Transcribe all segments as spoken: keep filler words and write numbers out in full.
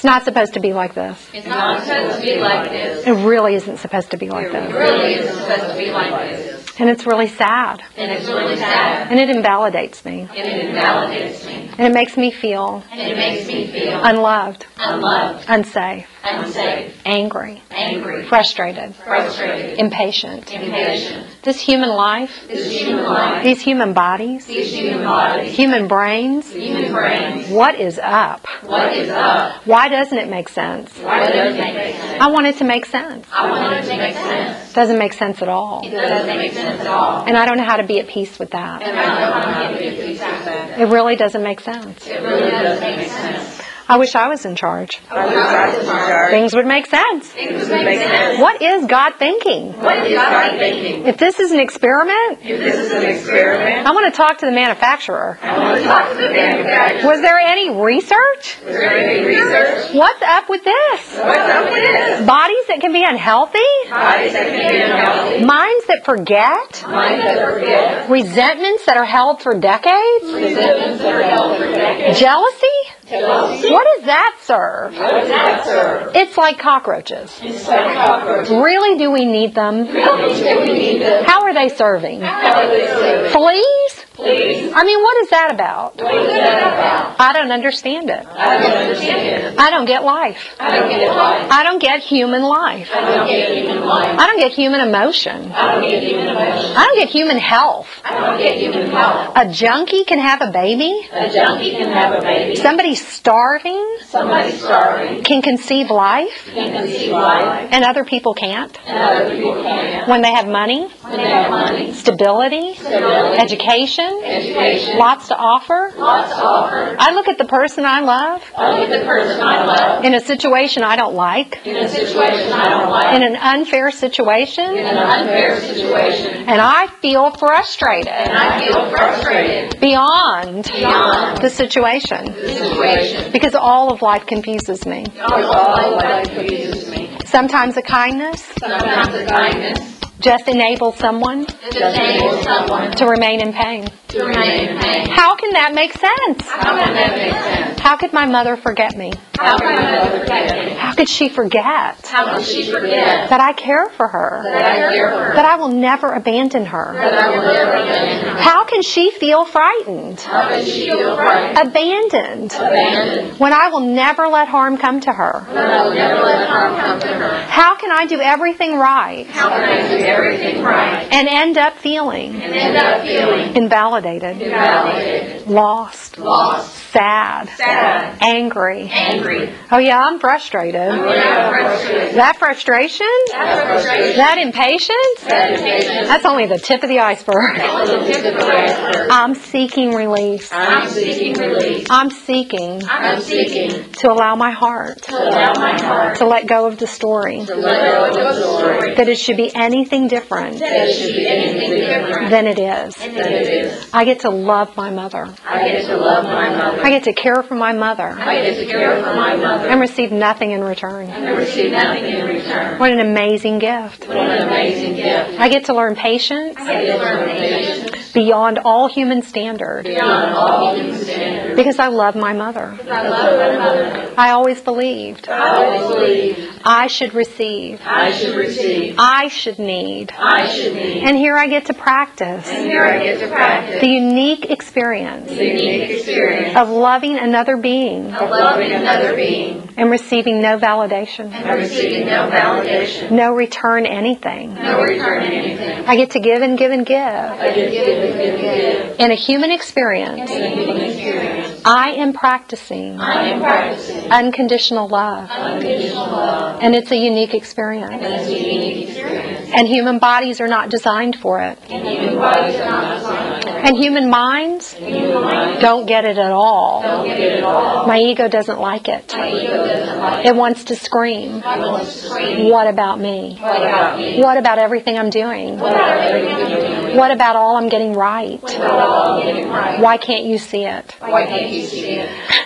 not supposed to be like this. It's not supposed to be like this. It really isn't supposed to be like this. It really isn't supposed to be like this. And it's really sad. And it's really sad. And it invalidates me. And it invalidates me. And it makes me feel And it makes me feel unloved, unloved, unsafe, unsafe, angry, angry, frustrated, frustrated, impatient. impatient. This human life, This human life, these human bodies, these human bodies, human brains, human brains, what is up? what is up? Why doesn't it make sense? Why doesn't it make sense? I want it to make sense. I want it to make sense. Doesn't make sense at all. It doesn't make sense at all. And I don't know how to be at peace with that. And I don't know how to be at peace with that. It really doesn't make sense. It really doesn't make sense. I wish I was in charge. I wish I was in charge. Things would make sense. Things would make sense. What is God thinking? What is God thinking? If this is an experiment, If this is an experiment, I want to talk to the manufacturer. I want to talk to the manufacturer. Was there any research? Is there any research? What's up with this? What's up with this? Bodies that can be unhealthy? Bodies that can be unhealthy. Minds that forget? Minds that forget. Resentments that are held for decades? Resentments that are held for decades. Jealousy? Jealousy. What does that serve? What does that serve? It's like cockroaches. It's like cockroaches. Really, do we need them? Really, do we need them? How are they serving? How are they serving? Fleas? Please. I mean, what is that about? What is that about? I don't understand it. I don't understand it. I don't get life. I don't get life. I don't get human life. I don't get human life. I don't get human emotion. I don't get human emotion. I don't get human health. I don't get human health. A junkie can have a baby. A junkie can have a baby. Somebody starving Somebody starving can conceive life, can conceive life. and other people can't. And other people can't. When they have money, When they have money, stability, stability, education, education, lots to offer. lots to offer. I look at the person I love I look at the person I love in a situation I don't like, in a situation I don't like, in an unfair situation, in an unfair situation, and I feel frustrated and I feel frustrated beyond beyond the situation the situation. because all of life confuses me. All of life confuses me. Sometimes a kindness Sometimes the kindness just enables someone just enables someone to remain in pain. to remain in pain. How can that make sense? How can that make sense? How could my mother forget me? How can my mother forget me? How could she forget How can she forget that I care for her? that I care for her? That I will never abandon her? That I will never abandon her? How can she feel frightened, How can she feel frightened, abandoned, abandoned, when I will never let harm come to her? when I will never let harm come to her? How can I do everything right How can I do everything right and end up feeling and end up feeling invalidated, invalidated, lost, lost, sad, sad, angry? angry? Oh yeah, I'm frustrated. When I'm frustrated, That frustration, that frustration, that impatience, that impatience, that's only the tip of the iceberg. that's the tip of the iceberg. I'm seeking release. I'm seeking release. I'm seeking I'm seeking to allow my heart to allow my heart to let go of the story to let go of the story that it should be anything different that it should be anything different than it is. than it is. I get to love my mother. I get to love my mother. I get to care for my mother I get to care for my mother and receive nothing in return. and receive nothing in return. What an amazing gift. What an amazing gift. I get to learn patience I get to learn patience beyond all human standard beyond all human standards. because I love my mother. I love my mother. I always believed I always believed I should receive, I should receive. I should need. I should need. And here I get to practice And here I get to practice the unique experience the unique experience of loving another being of loving another being and receiving no validation, and receiving no validation, no return anything. no return anything. I get to give and give and give. I get to give and give and give. In a human experience, In a human experience, I am practicing I am practicing unconditional love. unconditional love. And it's a unique experience. And it's a unique experience. And human bodies are not designed for it. And human bodies are not designed for it. And human minds Human minds don't get it at all. don't get it at all. My ego doesn't like it. My ego doesn't like It wants to scream, it. It wants to scream. what about me? What about me? What about everything I'm doing? What about everything I'm doing? What about all I'm getting right? What about all I'm getting right? Why can't you see it? Why can't you see it?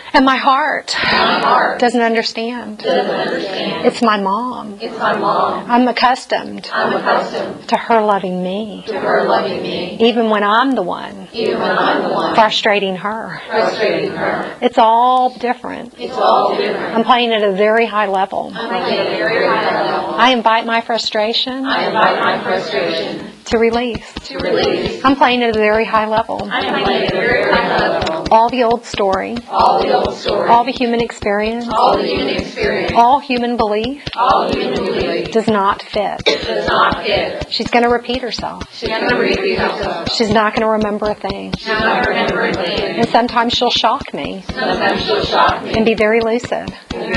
And my heart My heart doesn't understand. doesn't understand. It's my mom. It's my mom. I'm accustomed I'm accustomed to her loving me, to her loving me, even when I'm the one even when I'm the one frustrating her. frustrating her. It's all different. It's all different. I'm playing at a very high level. I'm playing at a very high level. I invite my frustration I invite my frustration to release. to release. I'm playing at a very high level. I'm playing at a very high level. All the old story, All the old story, all the human experience, all the human experience, all human belief all human belief does not fit. does not fit. She's going to repeat herself. She's going to repeat herself. She's not going to remember a thing. She's not remembering things. And sometimes she'll shock me Sometimes she'll shock me. and be very lucid.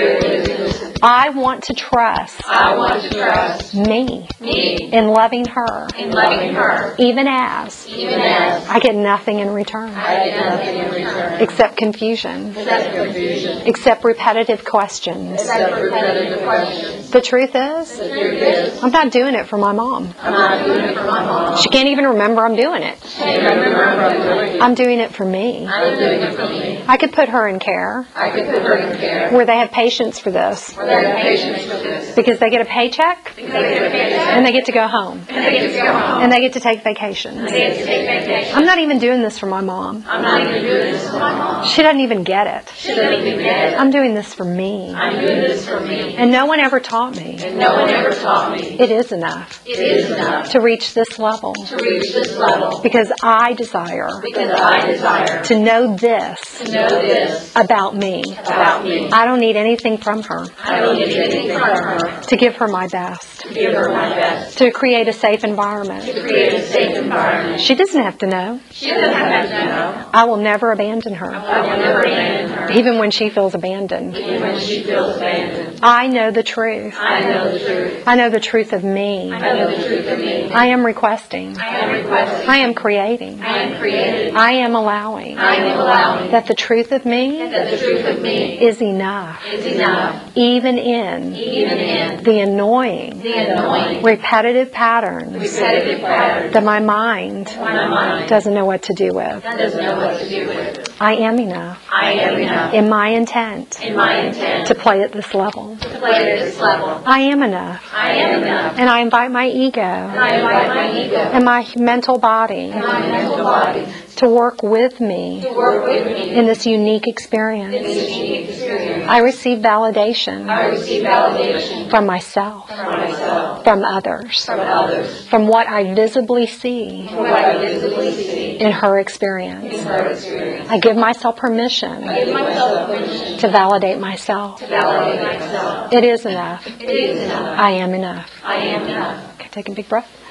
I want to trust I want to trust me me in loving her, in loving her, even as even as I get nothing in return I get nothing in return. except confusion, Except confusion. except repetitive questions. Except repetitive questions. The truth is, The truth is, I'm not doing it for my mom. I'm not doing it for my mom. She can't even remember I'm doing it. I remember I'm doing it. I'm doing it for me. I'm doing it for me. I could put her in care I could put her in care. where they have patience for this Where they have patience for this. because they get a paycheck Because they get a paycheck. and they get to go home And they get to go home. and they get to take vacations. They get to take vacation. I'm not even doing this for my mom. I'm not even doing this for my mom. She doesn't even get it. She doesn't even get it. I'm doing this for me. I'm doing this for me. And no one ever taught me And no one ever taught me it is enough it is enough to reach this level to reach this level because I desire because I desire to know this to know this about me. about me. I don't need anything from her I don't need anything from her to give her my best, to give her my best, to create a safe environment. to create a safe environment. She doesn't have to know. She doesn't have to know. I will never abandon her, I will never abandon her, even when she feels abandoned. even when she feels abandoned. I know the truth. I know the truth. I know the truth of me. I know the truth of me. I am requesting. I am requesting. I am creating. I am created. I am allowing I am allowing that the truth of me that the truth of me is enough, is enough, even in even in the annoying, the annoying, repetitive patterns repetitive patterns that my mind my mind doesn't know what to do with. doesn't know what to do with. I am enough I am enough in my intent in my intent to play at this level. to play at this level. I am enough. I am enough. And I invite my ego I invite my ego and my mental body and my mental body to work with me to work with me in this unique in experience. this unique experience. I receive validation I receive validation from myself, from myself, from others, from others, from what I visibly see from what I visibly see in her experience. in her experience. I give myself permission I give myself permission to validate myself. to validate myself. It is enough. It is enough. I am enough. I am enough. Okay, take a big breath.